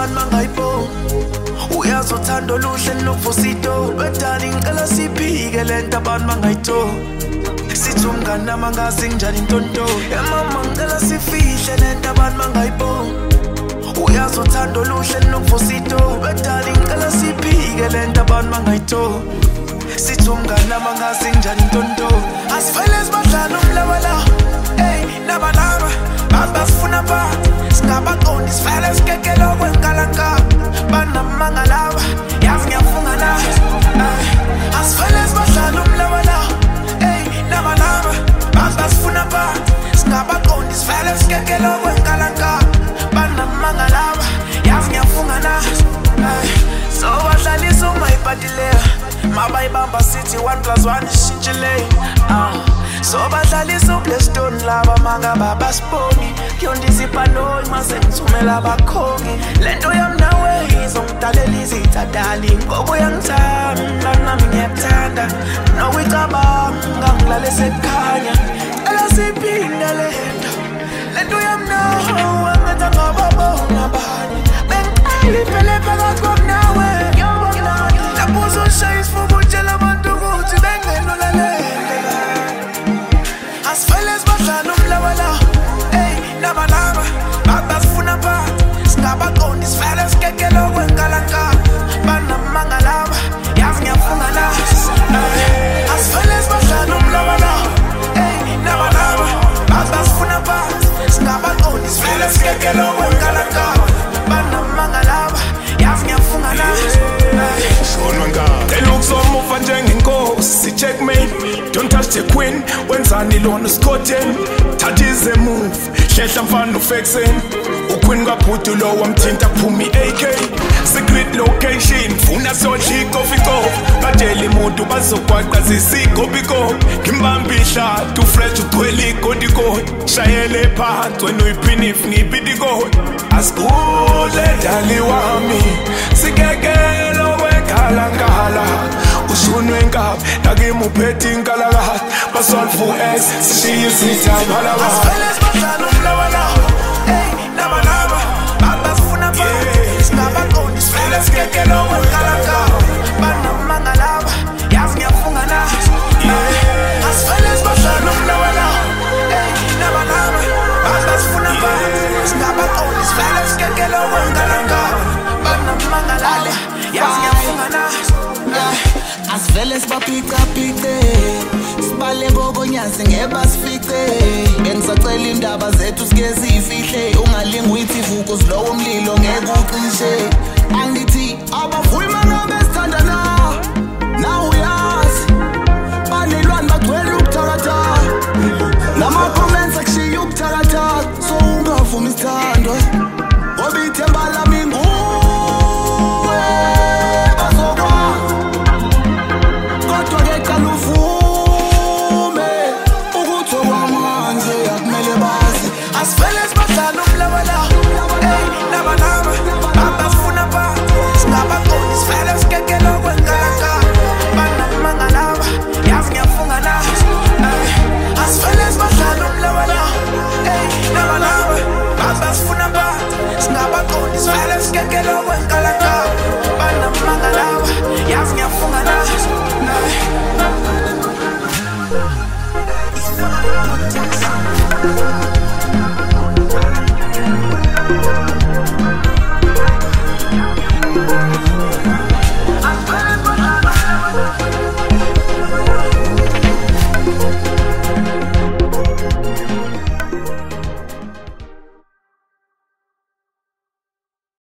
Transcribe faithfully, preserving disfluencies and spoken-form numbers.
abantu bangayiboni uyazi uthando oluhle nokuvusa itola bedala ngicela siphike lento abantu bangayitholi sithi umngani nami angazi njani intonto mama ngicela sifihle lento abantu bangayiboni uyazi uthando oluhle nokuvusa itola bedala ngicela siphike lento abantu bangayitholi sithi umngani nami angazi njani intonto asifele sibadlala umlawala hey naba naba basifuna phansi singabaqondi sifele sikekelo kwenkalanka banamangalawa yazi ngiyafunga na asifele sibadlala umlawala hey naba naba basifuna phansi singabaqondi sifele sikekelo kwenkalanka banamangalawa yazi ngiyafunga na so badlalisa umayibhadilea mabayibamba sithi one plus one ishintshile ah so badlalisa uBlackstone laba mangaba basiponi kuyondiziphanoi mase ngithumela abakhongi lento yami nawe izongidalela izithadali ngoba uyangithanda nami ngiyakuthanda nokucabanga ngilale sekukhanya ela siphinda lento lento yami nawe angathi ngababona abanye bengicela iphele phakathi kwami nawe lapho uzoshaya isifuba utshela abantu ukuthi bengenolalela asifele sibadlala umlawala hey naba naba basifuna phansi singabaqondi sifele sikekelo kwenkalanka banamangalawa yazi ngiyafunga na asifele sibadlala umlawala hey naba naba basifuna phansi singabaqondi sifele sikekelo kwenkalanka banamangalawa yazi ngiyafunga na They look so move and njengenkosi checkmate don't touch the queen wenzani lona uScotland that is a move hlehla mfana ufexen uqueen kaBhudu lo wamthinta phumi A K secret location funa sodli coffee co batshela umuntu bazogwaqa zisigobiko ngimbambisha too fresh uqhweli godiko shayele phansi wena uyiphini if ngibidiko asikule dali wami sikekelo kala ushunwe ngapha nakimuphethe inkalakala basolve us sishiye sithabala asifele sibadlala umlawala hey naba naba basifuna phansi singabaqondi sifele sikekelo kwenkalanka banamangalawa yazi ngiyafunga na asifele sibadlala umlawala hey naba naba basifuna phansi singabaqondi sifele sikekelo kwenkalanka banamangalawa yazi ngiyafunga na asivele sibaphica phice sibale bokonyazi ngeba sifice bengisacela indaba zethu sike zifihle ungalingi uyithi vuko silowo umlilo ngeke ucishe angithi abavuyi mangabe sithandana na uyazi banelwani bagcwele ukuthakatha nama comments akushiya ukuthakatha so ungavumi isithandwa ngoba ithemba lami asifele sibadlala umlawala hey naba naba basifuna phansi singabaqondi sifele sikekelo kwenkalanka banamangalawa yazi ngiyafunga na asifele sibadlala umlawala hey naba naba basifuna phansi singabaqondi sifele sikekelo kwenkalanka